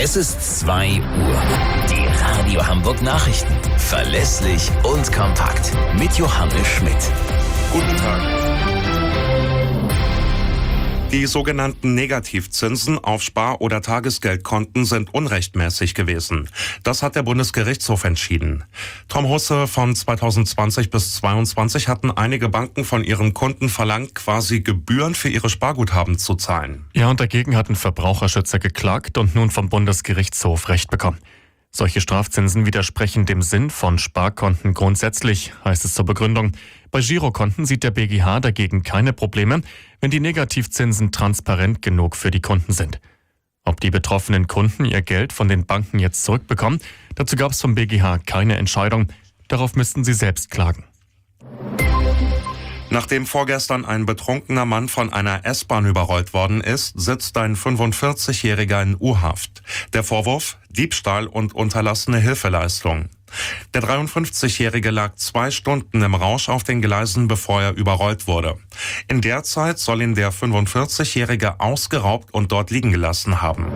Es ist 2 Uhr. Die Radio Hamburg Nachrichten. Verlässlich und kompakt. Mit Johannes Schmidt. Guten Tag. Die sogenannten Negativzinsen auf Spar- oder Tagesgeldkonten sind unrechtmäßig gewesen. Das hat der Bundesgerichtshof entschieden. Tom Husse, von 2020 bis 2022 hatten einige Banken von ihren Kunden verlangt, quasi Gebühren für ihre Sparguthaben zu zahlen. Ja, und dagegen hatten Verbraucherschützer geklagt und nun vom Bundesgerichtshof Recht bekommen. Solche Strafzinsen widersprechen dem Sinn von Sparkonten grundsätzlich, heißt es zur Begründung. Bei Girokonten sieht der BGH dagegen keine Probleme, wenn die Negativzinsen transparent genug für die Kunden sind. Ob die betroffenen Kunden ihr Geld von den Banken jetzt zurückbekommen, dazu gab es vom BGH keine Entscheidung. Darauf müssten sie selbst klagen. Nachdem vorgestern ein betrunkener Mann von einer S-Bahn überrollt worden ist, sitzt ein 45-Jähriger in U-Haft. Der Vorwurf: Diebstahl und unterlassene Hilfeleistung. Der 53-Jährige lag 2 Stunden im Rausch auf den Gleisen, bevor er überrollt wurde. In der Zeit soll ihn der 45-Jährige ausgeraubt und dort liegen gelassen haben.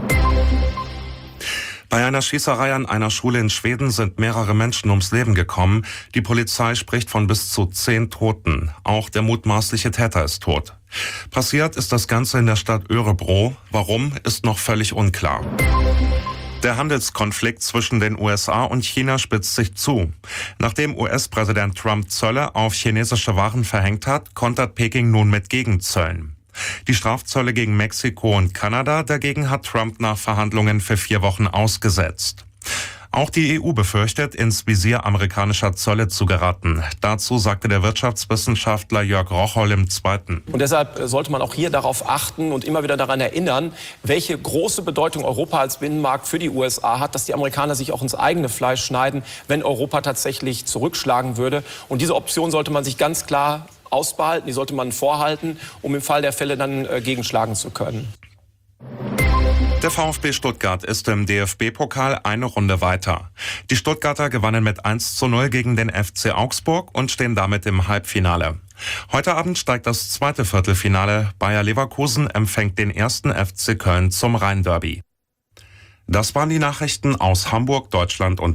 Bei einer Schießerei an einer Schule in Schweden sind mehrere Menschen ums Leben gekommen. Die Polizei spricht von bis zu 10 Toten. Auch der mutmaßliche Täter ist tot. Passiert ist das Ganze in der Stadt Örebro. Warum, ist noch völlig unklar. Der Handelskonflikt zwischen den USA und China spitzt sich zu. Nachdem US-Präsident Trump Zölle auf chinesische Waren verhängt hat, kontert Peking nun mit Gegenzöllen. Die Strafzölle gegen Mexiko und Kanada dagegen hat Trump nach Verhandlungen für 4 Wochen ausgesetzt. Auch die EU befürchtet, ins Visier amerikanischer Zölle zu geraten. Dazu sagte der Wirtschaftswissenschaftler Jörg Rocholl im Zweiten. Und deshalb sollte man auch hier darauf achten und immer wieder daran erinnern, welche große Bedeutung Europa als Binnenmarkt für die USA hat, dass die Amerikaner sich auch ins eigene Fleisch schneiden, wenn Europa tatsächlich zurückschlagen würde. Und diese Option sollte man sich ganz klar ausbehalten, die sollte man vorhalten, um im Fall der Fälle dann gegenschlagen zu können. Der VfB Stuttgart ist im DFB-Pokal eine Runde weiter. Die Stuttgarter gewannen mit 1:0 gegen den FC Augsburg und stehen damit im Halbfinale. Heute Abend steigt das zweite Viertelfinale. Bayer Leverkusen empfängt den 1. FC Köln zum Rhein-Derby. Das waren die Nachrichten aus Hamburg, Deutschland und